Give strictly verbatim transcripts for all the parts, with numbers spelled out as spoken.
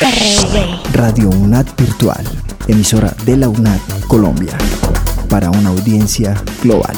R V. Radio UNAD Virtual, emisora de la UNAD Colombia, para una audiencia global.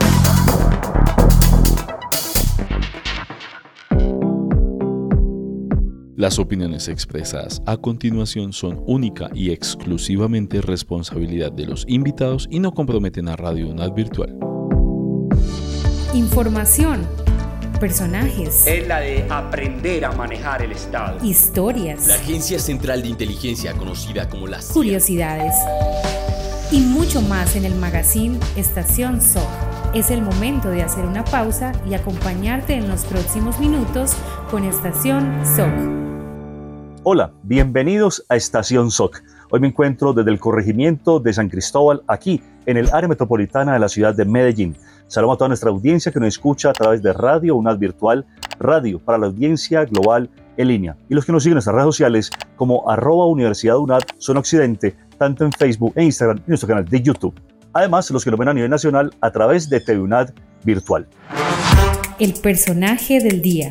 Las opiniones expresadas a continuación son única y exclusivamente responsabilidad de los invitados y no comprometen a Radio UNAD Virtual. Información, personajes, es la de aprender a manejar el Estado, historias, la Agencia Central de Inteligencia conocida como la C I A, curiosidades y mucho más en el magazine Estación S O C. Es el momento de hacer una pausa y acompañarte en los próximos minutos con Estación S O C. Hola, bienvenidos a Estación S O C. Hoy me encuentro desde el corregimiento de San Cristóbal, aquí en el área metropolitana de la ciudad de Medellín. Saludos a toda nuestra audiencia que nos escucha a través de Radio UNAD Virtual, radio para la audiencia global en línea. Y los que nos siguen en nuestras redes sociales como arroba Universidad UNAD Zona Occidente, tanto en Facebook e Instagram y nuestro canal de YouTube. Además, los que nos ven a nivel nacional a través de T V UNAD Virtual. El personaje del día.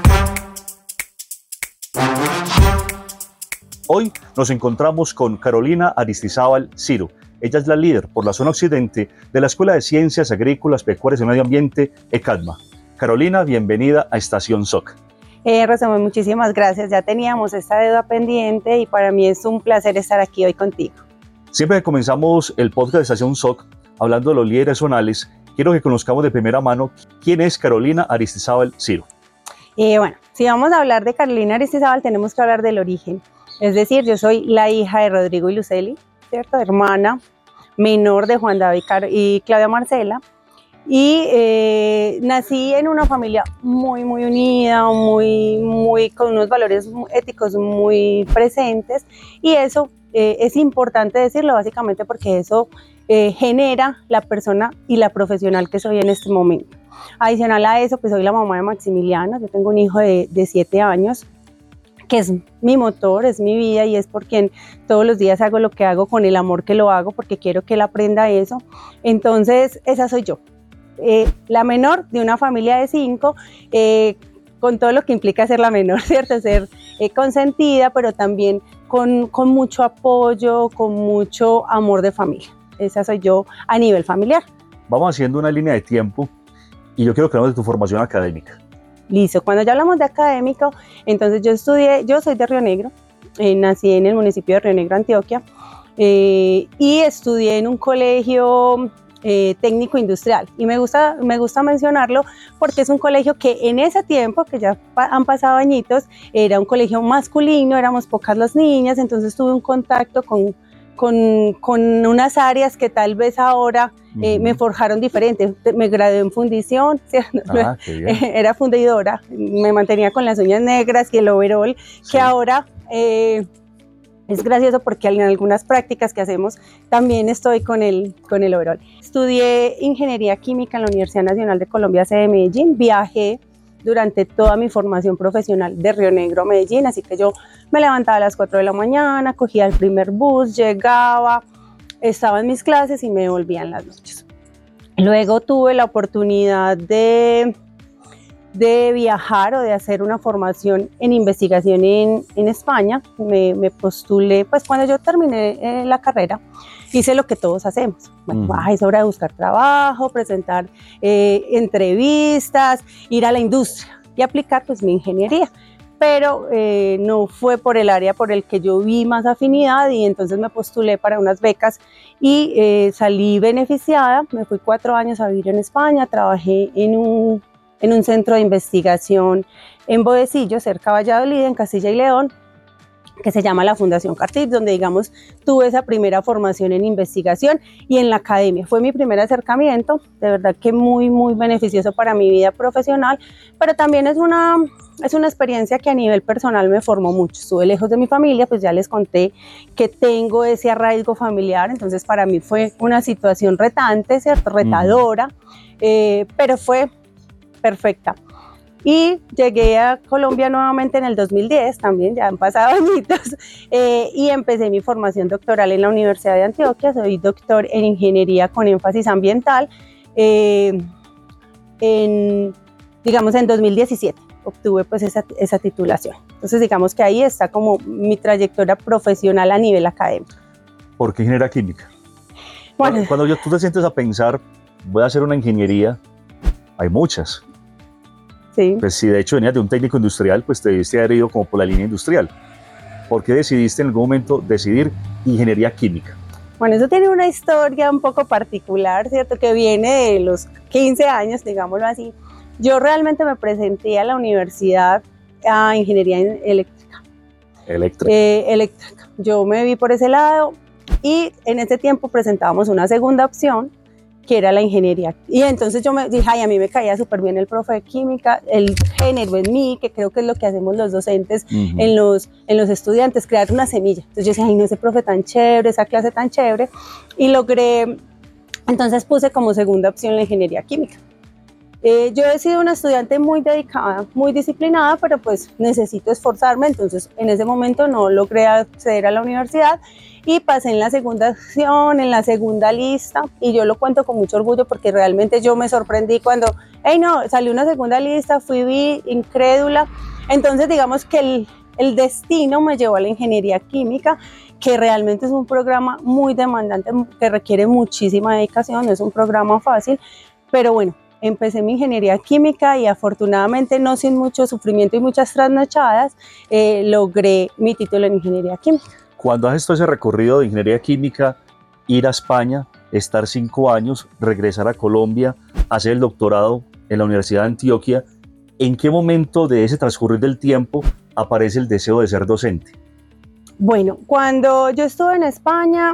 Hoy nos encontramos con Carolina Aristizábal Ciro. Ella es la líder por la zona occidente de la Escuela de Ciencias Agrícolas, Pecuarias y Medio Ambiente, ECADMA. Carolina, bienvenida a Estación S O C. Eh, Rosamón, muchísimas gracias. Ya teníamos esta deuda pendiente y para mí es un placer estar aquí hoy contigo. Siempre que comenzamos el podcast de Estación S O C, hablando de los líderes zonales, quiero que conozcamos de primera mano quién es Carolina Aristizábal Ciro. Eh, bueno, si vamos a hablar de Carolina Aristizábal, tenemos que hablar del origen. Es decir, yo soy la hija de Rodrigo y Luceli, ¿cierto? Hermana menor de Juan David y Claudia Marcela. Y eh, nací en una familia muy, muy unida, muy, muy, con unos valores éticos muy presentes. Y eso eh, es importante decirlo básicamente porque eso eh, genera la persona y la profesional que soy en este momento. Adicional a eso, pues soy la mamá de Maximiliano. Yo tengo un hijo de, de siete años. Que es mi motor, es mi vida y es por quien todos los días hago lo que hago con el amor que lo hago porque quiero que él aprenda eso. Entonces, esa soy yo, eh, la menor de una familia de cinco, eh, con todo lo que implica ser la menor, ¿cierto? Ser eh, consentida, pero también con, con mucho apoyo, con mucho amor de familia. Esa soy yo a nivel familiar. Vamos haciendo una línea de tiempo y yo quiero que hablemos de tu formación académica. Listo, cuando ya hablamos de académico, entonces yo estudié, yo soy de Río Negro, eh, nací en el municipio de Río Negro, Antioquia, eh, y estudié en un colegio eh, técnico industrial. Y me gusta, me gusta mencionarlo porque es un colegio que en ese tiempo, que ya pa- han pasado añitos, era un colegio masculino, éramos pocas las niñas, entonces tuve un contacto con, con, con unas áreas que tal vez ahora Eh, me forjaron diferente. Me gradué en fundición, ¿cierto? Ah, qué bien. Era fundidora, me mantenía con las uñas negras y el overall, Sí. que ahora eh, es gracioso porque en algunas prácticas que hacemos también estoy con el, con el overall. Estudié ingeniería química en la Universidad Nacional de Colombia, sede de Medellín. Viajé durante toda mi formación profesional de Río Negro a Medellín, así que yo me levantaba a las cuatro de la mañana, cogía el primer bus, llegaba, estaba en mis clases y me devolvía en las noches. Luego tuve la oportunidad de, de viajar o de hacer una formación en investigación en, en España. Me, me postulé, pues cuando yo terminé eh, la carrera, hice lo que todos hacemos. Bueno, Uh-huh. ah, es hora de buscar trabajo, presentar eh, entrevistas, ir a la industria y aplicar pues mi ingeniería. Pero eh, no fue por el área por el que yo vi más afinidad y entonces me postulé para unas becas y eh, salí beneficiada. Me fui cuatro años a vivir en España, trabajé en un, en un centro de investigación en Bodecillo, cerca de Valladolid, en Castilla y León, que se llama la Fundación Cartier, donde digamos tuve esa primera formación en investigación y en la academia. Fue mi primer acercamiento, de verdad que muy, muy beneficioso para mi vida profesional, pero también es una, es una experiencia que a nivel personal me formó mucho. Estuve lejos de mi familia, pues ya les conté que tengo ese arraigo familiar, entonces para mí fue una situación retante, ¿cierto? Retadora, mm. eh, pero fue perfecta. Y llegué a Colombia nuevamente en el dos mil diez, también ya han pasado añitos, eh, y empecé mi formación doctoral en la Universidad de Antioquia. Soy doctor en ingeniería con énfasis ambiental, eh, en, digamos en dos mil diecisiete. obtuve pues esa, esa titulación. Entonces digamos que ahí está como mi trayectoria profesional a nivel académico. ¿Por qué ingeniería química? Bueno, cuando, cuando yo, tú te sientes a pensar, voy a hacer una ingeniería, hay muchas. Sí. Pues si de hecho venías de un técnico industrial, pues te debiste haber ido como por la línea industrial. ¿Por qué decidiste en algún momento decidir ingeniería química? Bueno, eso tiene una historia un poco particular, ¿cierto? Que viene de los quince años, digámoslo así. Yo realmente me presenté a la universidad a ingeniería eléctrica. Eléctrica. Eh, eléctrica. Yo me vi por ese lado y en ese tiempo presentábamos una segunda opción, que era la ingeniería. Y entonces yo me dije, ay, a mí me caía súper bien el profe de química, el género en mí, que creo que es lo que hacemos los docentes uh-huh. en, los, en los estudiantes, crear una semilla. Entonces yo decía, ay, no, ese profe tan chévere, esa clase tan chévere. Y logré, entonces puse como segunda opción la ingeniería química. Eh, yo he sido una estudiante muy dedicada, muy disciplinada, pero pues necesito esforzarme, entonces en ese momento no logré acceder a la universidad y pasé en la segunda opción, en la segunda lista, y yo lo cuento con mucho orgullo porque realmente yo me sorprendí cuando, hey no, salió una segunda lista, fui vi, incrédula, entonces digamos que el, el destino me llevó a la ingeniería química, que realmente es un programa muy demandante, que requiere muchísima dedicación, no es un programa fácil, pero bueno, empecé mi ingeniería química y afortunadamente, no sin mucho sufrimiento y muchas trasnochadas, eh, logré mi título en ingeniería química. Cuando haces todo ese recorrido de ingeniería química, ir a España, estar cinco años, regresar a Colombia, hacer el doctorado en la Universidad de Antioquia, ¿en qué momento de ese transcurrir del tiempo aparece el deseo de ser docente? Bueno, cuando yo estuve en España,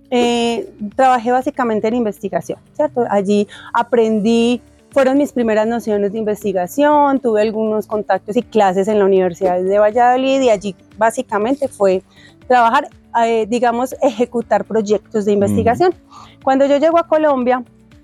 eh, trabajé básicamente en investigación, ¿cierto? Allí aprendí. Fueron mis primeras nociones de investigación, tuve algunos contactos y clases en la Universidad de Valladolid y allí básicamente fue trabajar, eh, digamos, ejecutar proyectos de investigación. Mm. Cuando yo llego a Colombia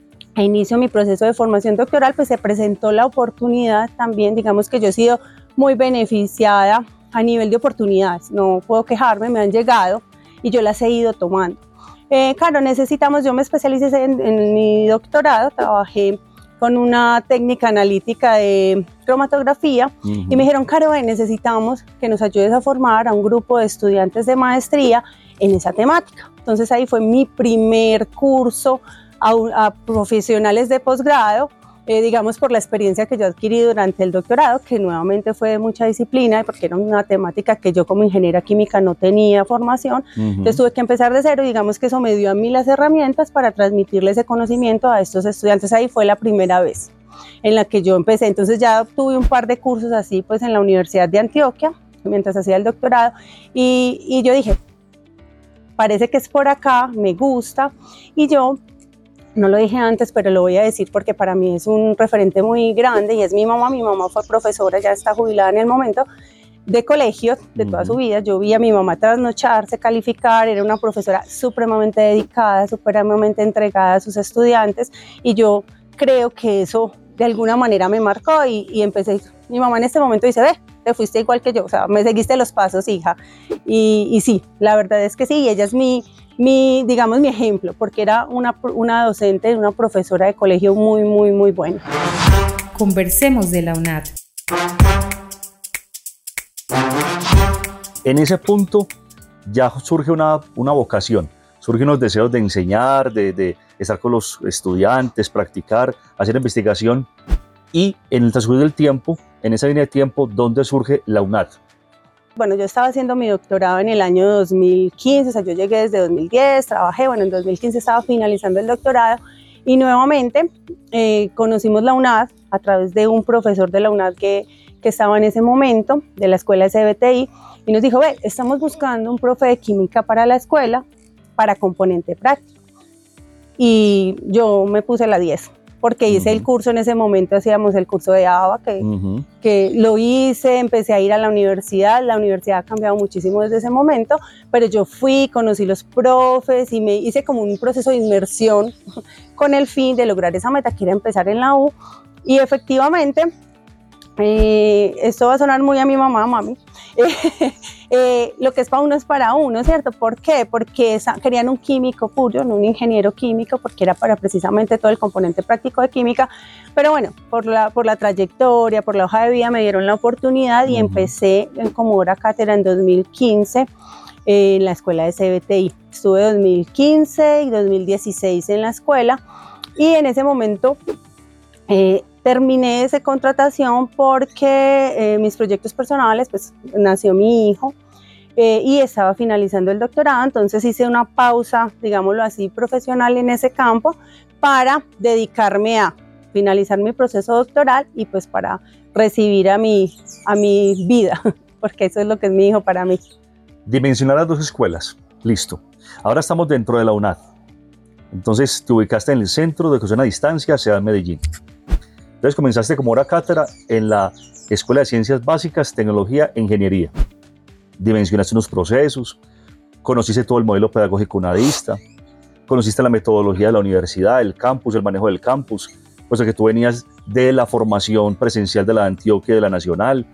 e inicio mi proceso de formación doctoral, pues se presentó la oportunidad también, digamos que yo he sido muy beneficiada a nivel de oportunidades, no puedo quejarme, me han llegado y yo las he ido tomando. Eh, claro, necesitamos, yo me especialicé en, en mi doctorado, trabajé con una técnica analítica de cromatografía uh-huh. y me dijeron, Caro, necesitamos que nos ayudes a formar a un grupo de estudiantes de maestría en esa temática. Entonces ahí fue mi primer curso a, a profesionales de posgrado, eh, digamos por la experiencia que yo adquirí durante el doctorado, que nuevamente fue de mucha disciplina, porque era una temática que yo como ingeniera química no tenía formación, uh-huh. entonces tuve que empezar de cero, y digamos que eso me dio a mí las herramientas para transmitirle ese conocimiento a estos estudiantes. Ahí fue la primera vez en la que yo empecé, entonces ya tuve un par de cursos así pues en la Universidad de Antioquia, mientras hacía el doctorado, y, y yo dije, parece que es por acá, me gusta, y yo no lo dije antes, pero lo voy a decir porque para mí es un referente muy grande y es mi mamá. Mi mamá fue profesora, ya está jubilada en el momento, de colegio de toda su vida. Yo vi a mi mamá trasnocharse, calificar, era una profesora supremamente dedicada, supremamente entregada a sus estudiantes, y yo creo que eso de alguna manera me marcó y, y empecé. Mi mamá en este momento dice, ve, te fuiste igual que yo, o sea, me seguiste los pasos, hija. Y, y sí, la verdad es que sí, ella es mi, mi digamos, mi ejemplo, porque era una, una docente, una profesora de colegio muy, muy, muy buena. Conversemos de la UNAD. En ese punto ya surge una, una vocación, surgen los deseos de enseñar, de, de estar con los estudiantes, practicar, hacer investigación, y en el transcurso del tiempo, en esa línea de tiempo, ¿dónde surge la UNAD? Bueno, yo estaba haciendo mi doctorado en el año dos mil quince, o sea, yo llegué desde dos mil diez, trabajé, bueno, en dos mil quince estaba finalizando el doctorado, y nuevamente eh, conocimos la UNAD a través de un profesor de la UNAD que, que estaba en ese momento, de la escuela S B T I, y nos dijo, ve, estamos buscando un profe de química para la escuela, para componente práctico. Y yo me puse la diez, porque hice uh-huh. el curso en ese momento, hacíamos el curso de A B A, que, uh-huh. que lo hice, empecé a ir a la universidad, la universidad ha cambiado muchísimo desde ese momento, pero yo fui, conocí los profes y me hice como un proceso de inmersión con el fin de lograr esa meta, que era empezar en la U, y efectivamente Eh, esto va a sonar muy a mi mamá, mami. Eh, eh, lo que es para uno es para uno, ¿cierto? ¿Por qué? Porque esa, querían un químico puro, no un ingeniero químico, porque era para precisamente todo el componente práctico de química. Pero bueno, por la, por la trayectoria, por la hoja de vida, me dieron la oportunidad y uh-huh. empecé en, como hora cátedra en dos mil quince eh, en la escuela de C B T I. Estuve dos mil quince y dos mil dieciséis en la escuela y en ese momento eh, terminé esa contratación porque eh, mis proyectos personales, pues nació mi hijo eh, y estaba finalizando el doctorado, entonces hice una pausa, digámoslo así, profesional en ese campo para dedicarme a finalizar mi proceso doctoral y pues para recibir a mi, a mi vida, porque eso es lo que es mi hijo para mí. Dimensionar las dos escuelas, listo. Ahora estamos dentro de la UNAD, entonces te ubicaste en el Centro de Educación a Distancia, Ciudad de Medellín. Entonces comenzaste como hora cátedra en la Escuela de Ciencias Básicas, Tecnología e Ingeniería. Dimensionaste unos procesos, conociste todo el modelo pedagógico unadista, conociste la metodología de la universidad, el campus, el manejo del campus, puesto que tú venías de la formación presencial de la Antioquia y de la Nacional,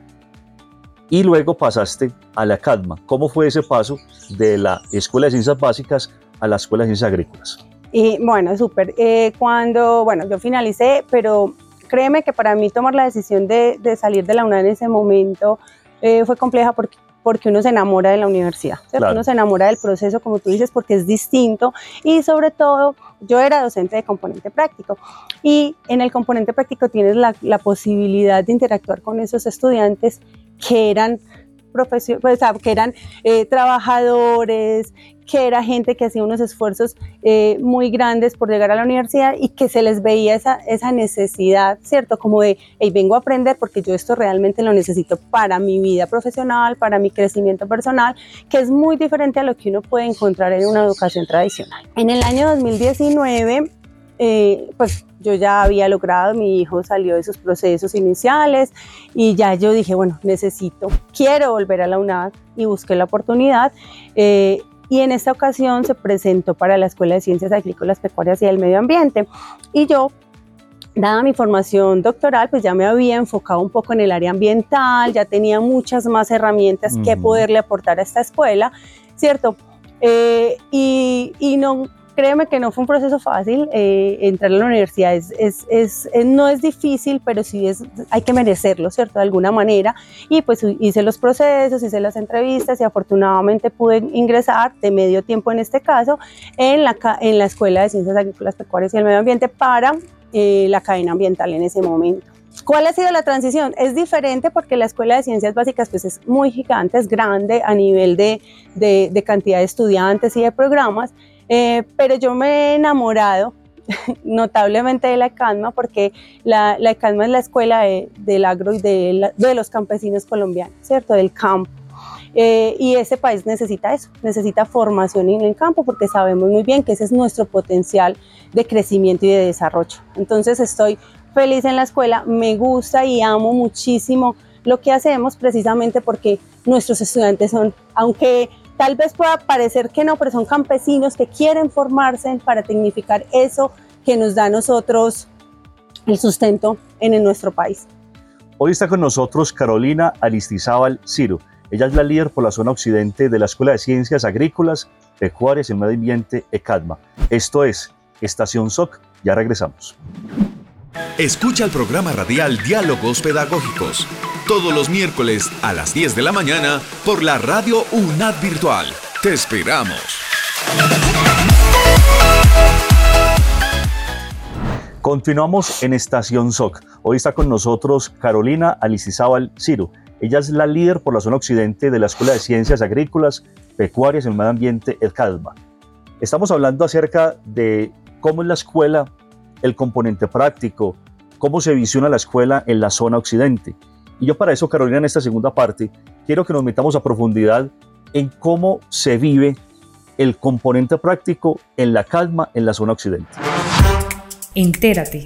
y luego pasaste a la CADMA. ¿Cómo fue ese paso de la Escuela de Ciencias Básicas a la Escuela de Ciencias Agrícolas? Y bueno, súper. Eh, cuando, bueno, yo finalicé, pero créeme que para mí tomar la decisión de, de salir de la UNAD en ese momento eh, fue compleja porque, porque uno se enamora de la universidad, ¿cierto? Claro. Uno se enamora del proceso, como tú dices, porque es distinto y sobre todo yo era docente de componente práctico y en el componente práctico tienes la, la posibilidad de interactuar con esos estudiantes que eran profesio- pues, que eran eh, trabajadores, que era gente que hacía unos esfuerzos eh, muy grandes por llegar a la universidad y que se les veía esa, esa necesidad, ¿cierto? Como de, hey, vengo a aprender porque yo esto realmente lo necesito para mi vida profesional, para mi crecimiento personal, que es muy diferente a lo que uno puede encontrar en una educación tradicional. En el año dos mil diecinueve, eh, pues yo ya había logrado, mi hijo salió de sus procesos iniciales y ya yo dije, bueno, necesito, quiero volver a la UNAD y busqué la oportunidad. Eh, Y en esta ocasión se presentó para la Escuela de Ciencias Agrícolas, Pecuarias y del Medio Ambiente. Y yo, dada mi formación doctoral, pues ya me había enfocado un poco en el área ambiental, ya tenía muchas más herramientas uh-huh. que poderle aportar a esta escuela, ¿cierto? Eh, y, y no, créeme que no fue un proceso fácil, eh, entrar a la universidad es, es, es, es, no es difícil, pero sí es, hay que merecerlo, ¿cierto? De alguna manera, y pues hice los procesos, hice las entrevistas y afortunadamente pude ingresar de medio tiempo en este caso en la, en la Escuela de Ciencias Agrícolas, Pecuarias y el Medio Ambiente para eh, la cadena ambiental en ese momento. ¿Cuál ha sido la transición? Es diferente porque la Escuela de Ciencias Básicas pues es muy gigante, es grande a nivel de, de, de cantidad de estudiantes y de programas, Eh, pero yo me he enamorado notablemente de la ECADMA porque la, la ECADMA es la escuela de, del agro y de, la, de los campesinos colombianos, ¿cierto? Del campo. Eh, y ese país necesita eso, necesita formación en el campo porque sabemos muy bien que ese es nuestro potencial de crecimiento y de desarrollo. Entonces estoy feliz en la escuela, me gusta y amo muchísimo lo que hacemos precisamente porque nuestros estudiantes son, aunque tal vez pueda parecer que no, pero son campesinos que quieren formarse para tecnificar eso que nos da a nosotros el sustento en, en nuestro país. Hoy está con nosotros Carolina Aristizábal Ciro. Ella es la líder por la zona occidente de la Escuela de Ciencias Agrícolas, Pecuarias y el Medio Ambiente, ECADMA. Esto es Estación S O C. Ya regresamos. Escucha el programa radial Diálogos Pedagógicos todos los miércoles a las diez de la mañana por la radio UNAD Virtual. ¡Te esperamos! Continuamos en Estación S O C. Hoy está con nosotros Carolina Aristizábal Ciro. Ella es la líder por la zona occidente de la Escuela de Ciencias Agrícolas, Pecuarias y el Medio Ambiente, ECADMA. Estamos hablando acerca de cómo es la escuela, el componente práctico, cómo se visiona la escuela en la zona occidente. Y yo para eso, Carolina, en esta segunda parte, quiero que nos metamos a profundidad en cómo se vive el componente práctico en la ECADMA en la zona occidente. Entérate.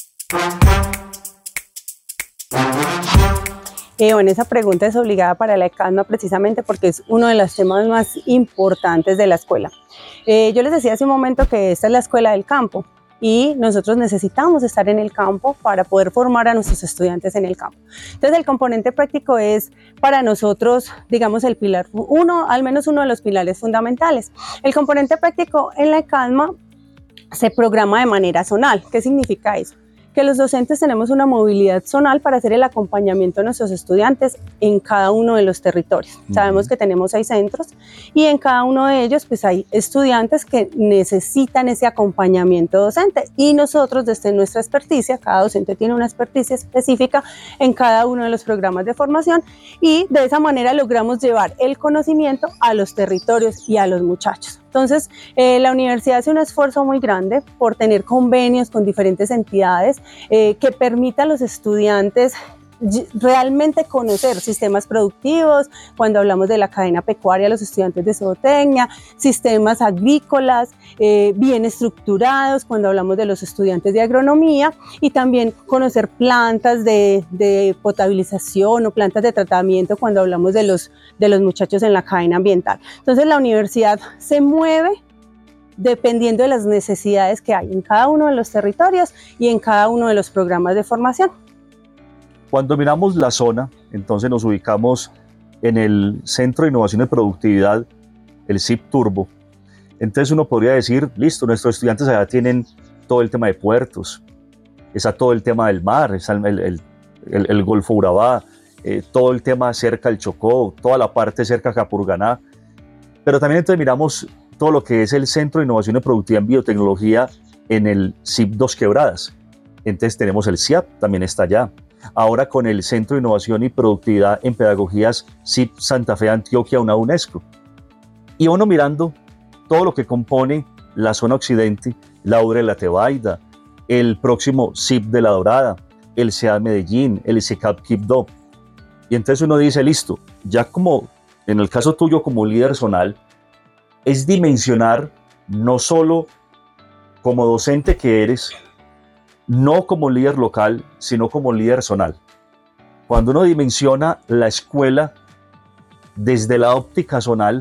Eh, bueno, esa pregunta es obligada para la ECADMA precisamente porque es uno de los temas más importantes de la escuela. Eh, yo les decía hace un momento que esta es la escuela del campo, y nosotros necesitamos estar en el campo para poder formar a nuestros estudiantes en el campo. Entonces el componente práctico es para nosotros, digamos, el pilar uno, al menos uno de los pilares fundamentales. El componente práctico en la ECADMA se programa de manera zonal. ¿Qué significa eso? Que los docentes tenemos una movilidad zonal para hacer el acompañamiento de nuestros estudiantes en cada uno de los territorios. Uh-huh. Sabemos que tenemos seis centros y en cada uno de ellos pues hay estudiantes que necesitan ese acompañamiento docente y nosotros desde nuestra experticia, cada docente tiene una experticia específica en cada uno de los programas de formación y de esa manera logramos llevar el conocimiento a los territorios y a los muchachos. Entonces, eh, la universidad hace un esfuerzo muy grande por tener convenios con diferentes entidades eh, que permita a los estudiantes realmente conocer sistemas productivos, cuando hablamos de la cadena pecuaria, los estudiantes de zootecnia, sistemas agrícolas, eh, bien estructurados, cuando hablamos de los estudiantes de agronomía, y también conocer plantas de, de potabilización o plantas de tratamiento cuando hablamos de los, de los muchachos en la cadena ambiental. Entonces la universidad se mueve dependiendo de las necesidades que hay en cada uno de los territorios y en cada uno de los programas de formación. Cuando miramos la zona, entonces nos ubicamos en el Centro de Innovación y Productividad, el C I P Turbo. Entonces uno podría decir, listo, nuestros estudiantes allá tienen todo el tema de puertos, está todo el tema del mar, está el, el, el, el Golfo Urabá, eh, todo el tema cerca del Chocó, toda la parte cerca de Capurganá. Pero también entonces miramos todo lo que es el Centro de Innovación y Productividad en Biotecnología en el C I P Dos Quebradas. Entonces tenemos el C I A P, también está allá. Ahora con el Centro de Innovación y Productividad en Pedagogías C I P Santa Fe Antioquia, una UNESCO. Y uno mirando todo lo que compone la zona occidente, la U R E La Tebaida, el próximo C I P de La Dorada, el C E A Medellín, el C I C A P Quibdó. Y entonces uno dice, listo, ya como en el caso tuyo como líder zonal, es dimensionar no solo como docente que eres, no como líder local, sino como líder zonal. Cuando uno dimensiona la escuela desde la óptica zonal,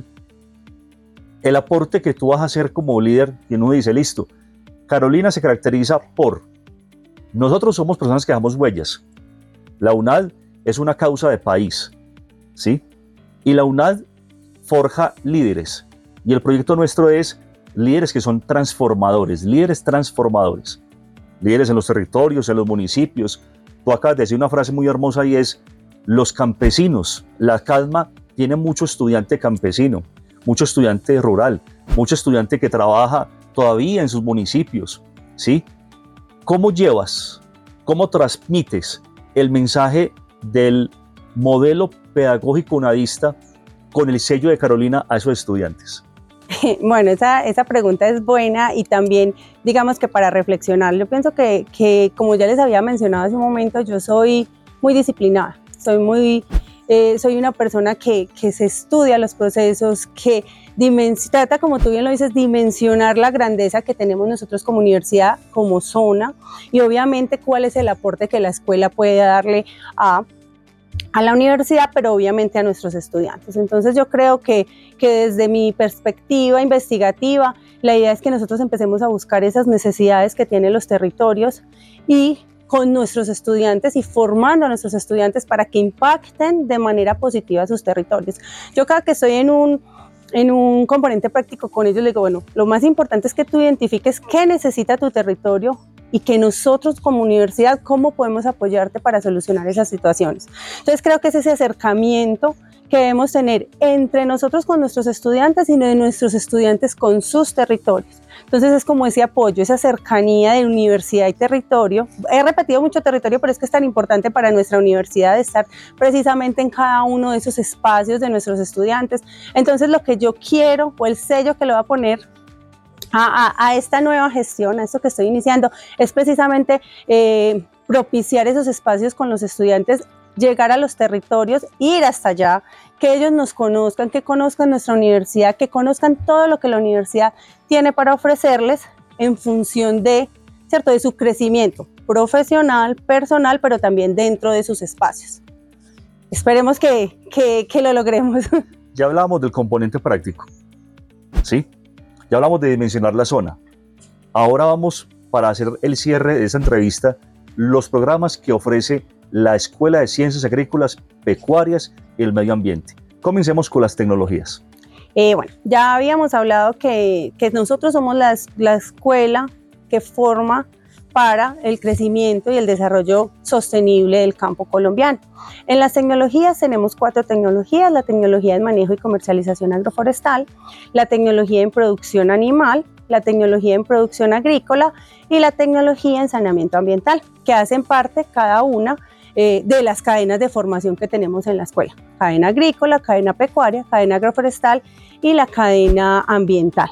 el aporte que tú vas a hacer como líder, y uno dice, listo, Carolina se caracteriza por, nosotros somos personas que dejamos huellas. La UNAD es una causa de país, ¿sí? Y la UNAD forja líderes. Y el proyecto nuestro es líderes que son transformadores, líderes transformadores. Líderes en los territorios, en los municipios. Tú acabas de decir una frase muy hermosa y es, los campesinos, la CADMA tiene mucho estudiante campesino, mucho estudiante rural, mucho estudiante que trabaja todavía en sus municipios, ¿sí? ¿Cómo llevas, cómo transmites el mensaje del modelo pedagógico unadista con el sello de Carolina a esos estudiantes? Bueno, esa, esa pregunta es buena y también digamos que para reflexionar, yo pienso que, que como ya les había mencionado hace un momento, yo soy muy disciplinada, soy, muy, eh, soy una persona que, que se estudia los procesos, que dimens- trata, como tú bien lo dices, dimensionar la grandeza que tenemos nosotros como universidad, como zona y obviamente cuál es el aporte que la escuela puede darle a a la universidad, pero obviamente a nuestros estudiantes. Entonces yo creo que, que desde mi perspectiva investigativa, la idea es que nosotros empecemos a buscar esas necesidades que tienen los territorios y con nuestros estudiantes y formando a nuestros estudiantes para que impacten de manera positiva a sus territorios. Yo cada que estoy en un, en un componente práctico con ellos, les digo, bueno, lo más importante es que tú identifiques qué necesita tu territorio y que nosotros como universidad, cómo podemos apoyarte para solucionar esas situaciones. Entonces creo que es ese acercamiento que debemos tener entre nosotros con nuestros estudiantes y de nuestros estudiantes con sus territorios. Entonces es como ese apoyo, esa cercanía de universidad y territorio. He repetido mucho territorio, pero es que es tan importante para nuestra universidad estar precisamente en cada uno de esos espacios de nuestros estudiantes. Entonces lo que yo quiero, o el sello que le voy a poner A, a, a esta nueva gestión, a esto que estoy iniciando, es precisamente eh, propiciar esos espacios con los estudiantes, llegar a los territorios, ir hasta allá, que ellos nos conozcan, que conozcan nuestra universidad, que conozcan todo lo que la universidad tiene para ofrecerles en función de, ¿cierto?, de su crecimiento profesional, personal, pero también dentro de sus espacios. Esperemos que, que, que lo logremos. Ya hablábamos del componente práctico, ¿sí? Ya hablamos de dimensionar la zona. Ahora vamos para hacer el cierre de esta entrevista, los programas que ofrece la Escuela de Ciencias Agrícolas, Pecuarias y el Medio Ambiente. Comencemos con las tecnologías. Eh, bueno, ya habíamos hablado que, que nosotros somos la, la escuela que forma para el crecimiento y el desarrollo sostenible del campo colombiano. En las tecnologías tenemos cuatro tecnologías: la tecnología en manejo y comercialización agroforestal, la tecnología en producción animal, la tecnología en producción agrícola y la tecnología en saneamiento ambiental, que hacen parte cada una eh, de las cadenas de formación que tenemos en la escuela: cadena agrícola, cadena pecuaria, cadena agroforestal y la cadena ambiental.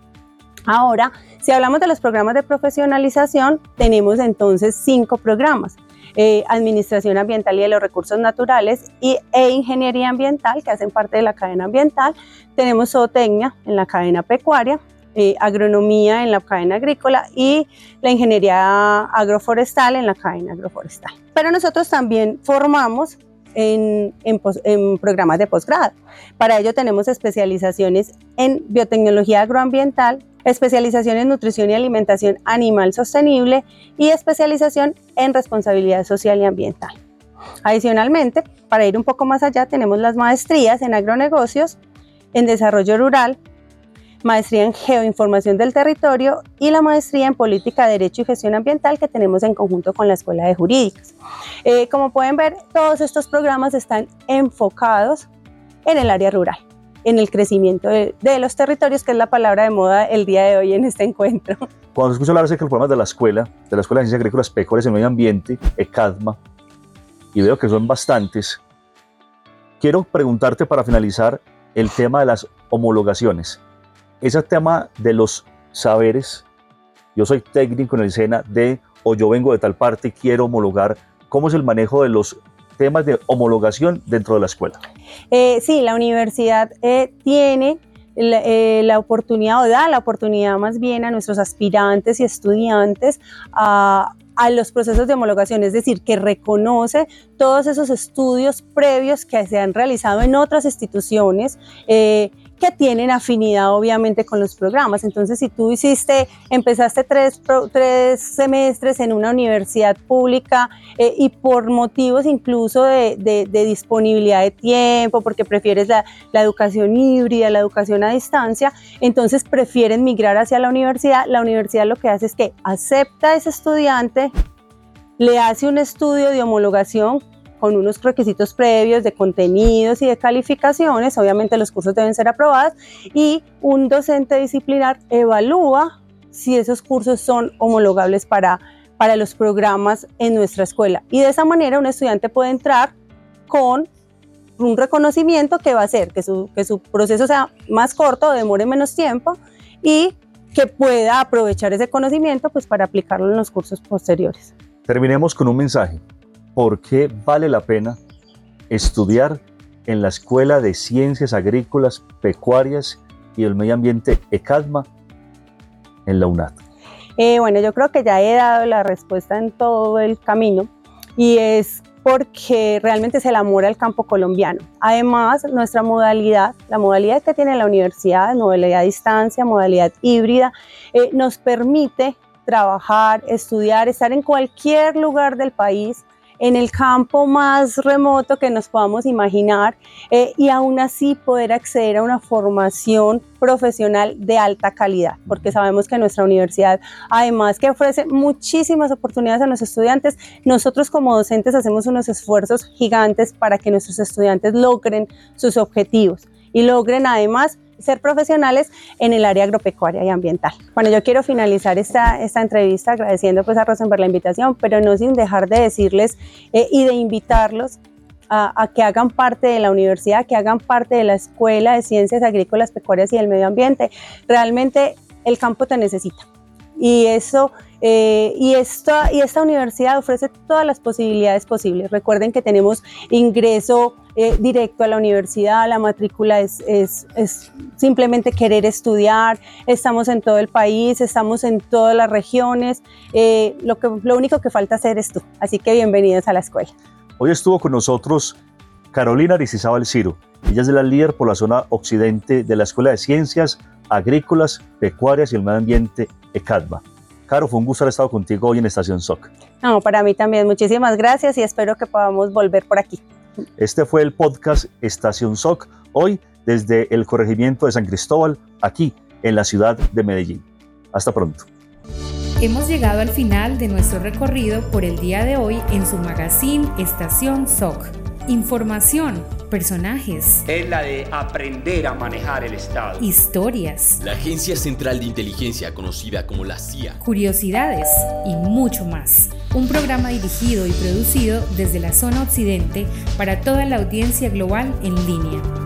Ahora, si hablamos de los programas de profesionalización, tenemos entonces cinco programas: eh, Administración Ambiental y de los Recursos Naturales y, e Ingeniería Ambiental, que hacen parte de la cadena ambiental. Tenemos Zootecnia en la cadena pecuaria, eh, Agronomía en la cadena agrícola y la Ingeniería Agroforestal en la cadena agroforestal. Pero nosotros también formamos En, en, en programas de posgrado. Para ello tenemos especializaciones en biotecnología agroambiental, especialización en nutrición y alimentación animal sostenible y especialización en responsabilidad social y ambiental. Adicionalmente, para ir un poco más allá, tenemos las maestrías en agronegocios, en desarrollo rural, maestría en geoinformación del territorio y la maestría en política, derecho y gestión ambiental, que tenemos en conjunto con la Escuela de Jurídicas. Eh, como pueden ver, todos estos programas están enfocados en el área rural, en el crecimiento de, de los territorios, que es la palabra de moda el día de hoy en este encuentro. Cuando escucho hablar acerca de los programas de la escuela, de la Escuela de Ciencias Agrícolas, Pecuarias y Medio Ambiente, ECADMA, y veo que son bastantes, quiero preguntarte para finalizar el tema de las homologaciones. Ese tema de los saberes, yo soy técnico en el SENA de, o yo vengo de tal parte y quiero homologar, ¿cómo es el manejo de los temas de homologación dentro de la escuela? Eh, sí, la universidad eh, tiene la, eh, la oportunidad, o da la oportunidad más bien a nuestros aspirantes y estudiantes a, a los procesos de homologación, es decir, que reconoce todos esos estudios previos que se han realizado en otras instituciones, eh, que tienen afinidad obviamente con los programas. Entonces, si tú hiciste, empezaste tres, tres semestres en una universidad pública eh, y por motivos incluso de, de, de disponibilidad de tiempo, porque prefieres la, la educación híbrida, la educación a distancia, entonces prefieren migrar hacia la universidad, la universidad lo que hace es que acepta a ese estudiante, le hace un estudio de homologación con unos requisitos previos de contenidos y de calificaciones. Obviamente los cursos deben ser aprobados y un docente disciplinar evalúa si esos cursos son homologables para, para los programas en nuestra escuela. Y de esa manera un estudiante puede entrar con un reconocimiento que va a hacer que su, que su proceso sea más corto, demore menos tiempo y que pueda aprovechar ese conocimiento pues, para aplicarlo en los cursos posteriores. Terminemos con un mensaje. ¿Por qué vale la pena estudiar en la Escuela de Ciencias Agrícolas, Pecuarias y el Medio Ambiente ECADMA en la UNAD? Eh, bueno, yo creo que ya he dado la respuesta en todo el camino y es porque realmente es el amor al campo colombiano. Además, nuestra modalidad, la modalidad que tiene la universidad, modalidad a distancia, modalidad híbrida, eh, nos permite trabajar, estudiar, estar en cualquier lugar del país, en el campo más remoto que nos podamos imaginar eh, y aún así poder acceder a una formación profesional de alta calidad, porque sabemos que nuestra universidad, además que ofrece muchísimas oportunidades a los estudiantes, nosotros como docentes hacemos unos esfuerzos gigantes para que nuestros estudiantes logren sus objetivos y logren además ser profesionales en el área agropecuaria y ambiental. Bueno, yo quiero finalizar esta, esta entrevista agradeciendo pues a Rosenberg la invitación, pero no sin dejar de decirles eh, y de invitarlos a, a que hagan parte de la universidad, que hagan parte de la Escuela de Ciencias Agrícolas, Pecuarias y del Medio Ambiente. Realmente el campo te necesita y eso eh, y, esta, y esta universidad ofrece todas las posibilidades posibles. Recuerden que tenemos ingreso eh, directo a la universidad, la matrícula es, es, es simplemente querer estudiar, estamos en todo el país, estamos en todas las regiones, eh, lo, que, lo único que falta hacer es tú, así que bienvenidos a la escuela. Hoy estuvo con nosotros Carolina Aristizábal Ciro. Ella es la líder por la zona occidente de la Escuela de Ciencias Agrícolas, Pecuarias y el Medio Ambiente ECADMA. Caro, fue un gusto haber estado contigo hoy en Estación S O C. No, para mí también, muchísimas gracias y espero que podamos volver por aquí. Este fue el podcast Estación S O C, hoy desde el corregimiento de San Cristóbal, aquí en la ciudad de Medellín. Hasta pronto. Hemos llegado al final de nuestro recorrido por el día de hoy en su magazine Estación S O C. Información, personajes. Es la de aprender a manejar el Estado. Historias. La Agencia Central de Inteligencia, conocida como la C I A. Curiosidades y mucho más. Un programa dirigido y producido desde la zona occidente para toda la audiencia global en línea.